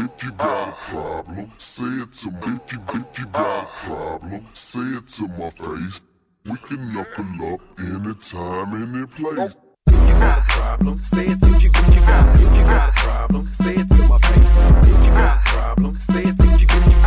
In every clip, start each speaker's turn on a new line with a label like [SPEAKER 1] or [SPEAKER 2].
[SPEAKER 1] if you got a problem, say it to me. If you got a problem, say it to my face. We can knuckle up anytime, any place.
[SPEAKER 2] If you got a problem, say it. If you got a problem, say it to my face. If you got a problem, say it. If you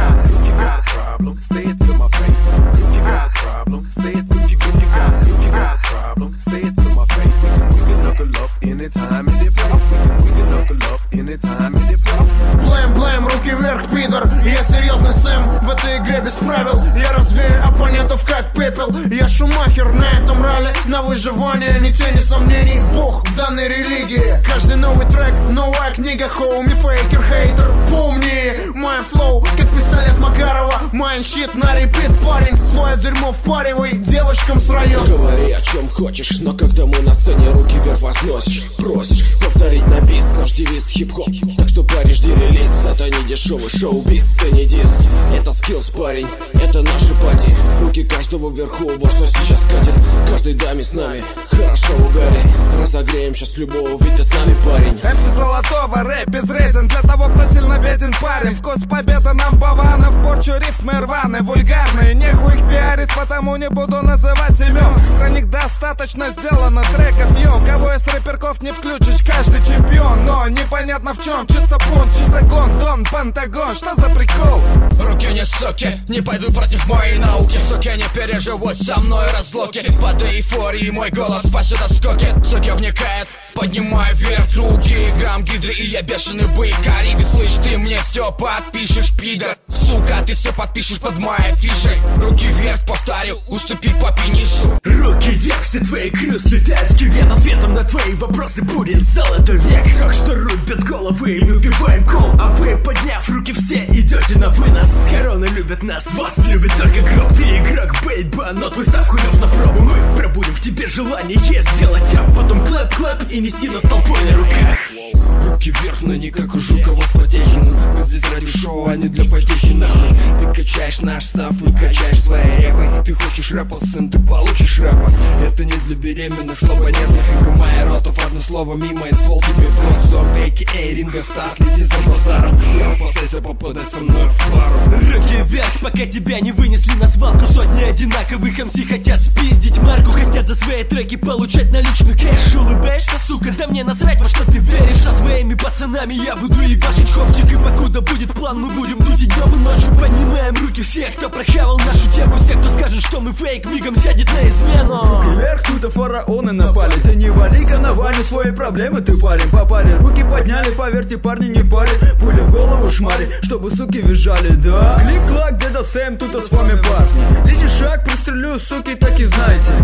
[SPEAKER 2] got a problem, say it to my face. If you got a problem, say it. If you got a problem, say it to my face. We can knuckle up anytime, any place. We can knuckle up anytime, any place.
[SPEAKER 3] Блэм, руки вверх, пидор. Я серьезный Сэм в этой игре без правил. Я развею оппонентов как пепел. Я Шумахер на этом ралли, на выживание, ни тени сомнений. Бог в данной религии. Каждый новый трек, новая книга. Хоуми, фейкер, хейтер. Помни, мой флоу, как пистолет Макарова. Майнщит на репит, парень. Свое дерьмо впаривай девочкам с района.
[SPEAKER 4] Говори о чем хочешь, но когда мы на сцене, руки вверх возносишь. Просишь повторить на бис наш девиз хип-хоп. Так что парень, жди релиз. Это не дешевый шоу-биз, ты не диск. Это скиллс, парень, это наши пати. Руки каждого вверху, вот что сейчас катит. Каждой даме с нами, хорошо угорей. Разогреем сейчас любого, ведь ты с нами, парень.
[SPEAKER 5] МС Золотого, рэп безрезен. Для того, кто сильно беден, парень. Вкус победы нам Баванов. Порчу рифмы рваные, вульгарные. Нехуй их пиарить, потому не буду называть имен. Про них достаточно сделано треков, йоу. Кого из рэперков не включишь, каждый чемпион. Но непонятно в чем, чисто пункт, чисто гон, дон, пентагон. Что за прикол?
[SPEAKER 6] Руки не соки, не пойду против моей науки. Соки не переживут со мной разлуки. Под эйфорией мой голос спасет от скоки. Соки вникает, поднимаю вверх руки. Грамм гидры и я бешеный бык Карибы. Слышь, ты мне все подпишешь, пидор. Сука, ты все подпишешь под моей афишей. Руки вверх, повторю, уступи по финишу.
[SPEAKER 7] Руки вверх, все твои крюс летают с кюветом. Ответом на твои вопросы будет золотой век. Рок, что рубят головы, мы убиваем кол. А вы, подняв руки, все идете на вынос. Короны любят нас, вас любит только гроб. Ты игрок, бейба, но твой став хуев на пробу. Мы пробудем в тебе желание сделать, а потом клэп-клэп и нести нас толпой на руках.
[SPEAKER 4] Руки вверх, но не как у Жукова с Потехиным. Мы здесь ради шоу, а не для потехи нахуй. Ты качаешь наш став, не качаешь свои рэпы. Ты хочешь рэпа, сын, ты получишь рэпа. Это не для беременных, слабонервных. И гумая ротов, одно слово мимо и ствол тебе в рот. Зом, а.к.а. Ринго Стар, следи за базаром. Не опасайся попадать со мной в пару.
[SPEAKER 7] Руки вверх, пока тебя не вынесли на свалку. Сотни одинаковых МС хотят спиздить марку. Хотят за свои треки получать наличный кэш. Улыбаешься, сука, да мне насрать, во что ты веришь. Со своими пацанами я буду ебашить хопчик. И покуда будет план, мы будем дуть и днем и ночью. Поднимаем руки всех, кто прохавал нашу тему. Всех, кто скажет, что мы фейк, мигом сядет на измену.
[SPEAKER 8] Руки вверх, тут фараоны напали. Ты не вали коновальню, свои проблемы ты парень. Попали, руки подняли, поверьте, парни не парят. Пули в голову шмари, чтобы суки визжали, да. Клик-клак, деда Сэм, тут с вами парни. Третий шаг, пристрелю, суки, так и знаете.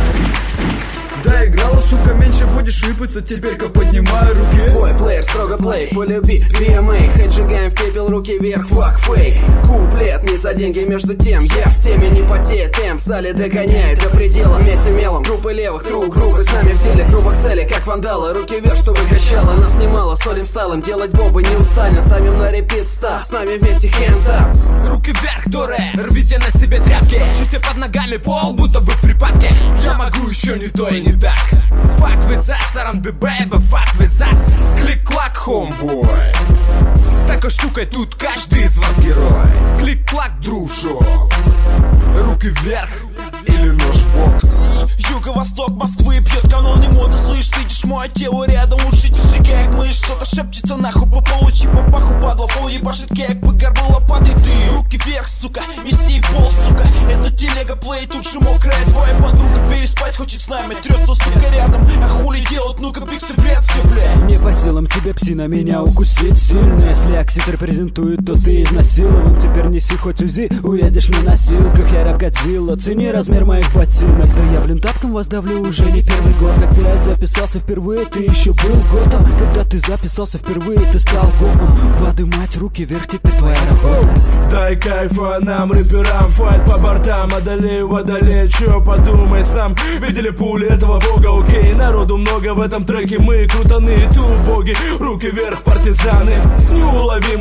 [SPEAKER 8] Да, играла, сука, меньше будешь рыпаться. Теперь-ка поднимаю руки.
[SPEAKER 4] Бой, плеер, строго плей, полюби VMA. Хэджигаем в пепел, руки вверх, фак, фейк. Куплет, не за деньги, между тем я в теме, не потеет, темп в зале догоняет до предела. Вместе мелом, группы левых, тру, группы с нами в деле. Грубых целей, как вандалы, руки вверх, чтобы качало. Нас немало, солим стайлом, делать бобы не устанем. Ставим на репит став, с нами вместе hands up.
[SPEAKER 6] Руки вверх, дуре, рвите на себе тряпки. Чувствуй под ногами пол, будто бы в припадке. Я могу еще не то и не так. Fuck with us, R&B baby, fuck with us. Клик-клак, homeboy. Такой штукой тут каждый из вас герой. Клик-клак, дружок. Руки вверх или нож в бок.
[SPEAKER 9] Юго-восток Москвы пьет канон, не мода. Слышь, видишь мое тело рядом, лучше держи как мышь. Что-то шепчется нахуй, получи по паху, падла. Фол ебашит как бы горбу лопатой. Ты руки вверх, сука, меси пол, сука. Это телега плей, тут же мокрая твоя подруга. Переспать хочет с нами, трется, сука, рядом. А хули делать, ну-ка, пикси, бред, все, бля.
[SPEAKER 8] Не по силам тебе, псина, меня укусить сильно. Если аксит репрезентует, то ты изнасилован. Теперь неси хоть УЗИ, уедешь на носилках. Я рэп Годзилла, цени размер моих ботинок. Да я, блин, таптом вас давлю уже не первый год. Когда я записался впервые, ты еще был готом. Когда ты записался впервые, ты стал гопом. Подымать руки вверх, теперь твоя работа.
[SPEAKER 10] Дай кайфа нам, рэперам, файт по бортам. Одолею, водолей, чё подумай сам. Видели пули этого бога, окей. Народу много в этом треке, мы крутаные тубоги. Руки вверх, партизаны, неуловимые пары.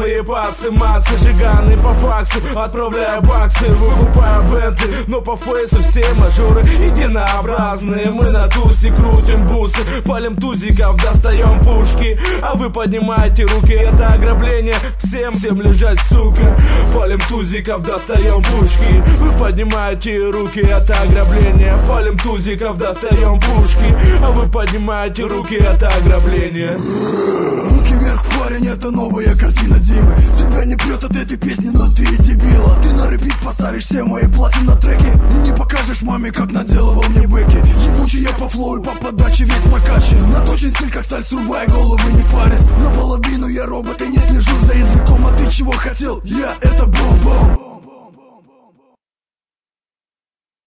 [SPEAKER 10] массы, жиганы по факсу, отправляю баксы, выкупаю бенты, но по фейсу все мажоры единообразные. Мы на тусе крутим бусы, палим тузиков, достаем пушки, а вы поднимаете руки, это ограбление. Всем лежать, сука. Палим тузиков, достаем пушки, вы поднимаете руки, это ограбление. Палим тузиков, достаем пушки, а вы поднимаете руки, это ограбление.
[SPEAKER 11] Руки вверх, парень, это новая картина Димы. Тебя не прет от этой песни, но ты дебила. Ты на репит поставишь все мои платины на треки и не покажешь маме, как наделывал мне бэки. Ебучий я по флоу и по подаче весь прокачан. Наточен стиль, как сталь, срубай головы, не парясь. Наполовину я робот и не слежу за языком. А ты чего хотел? Я это бом-бом.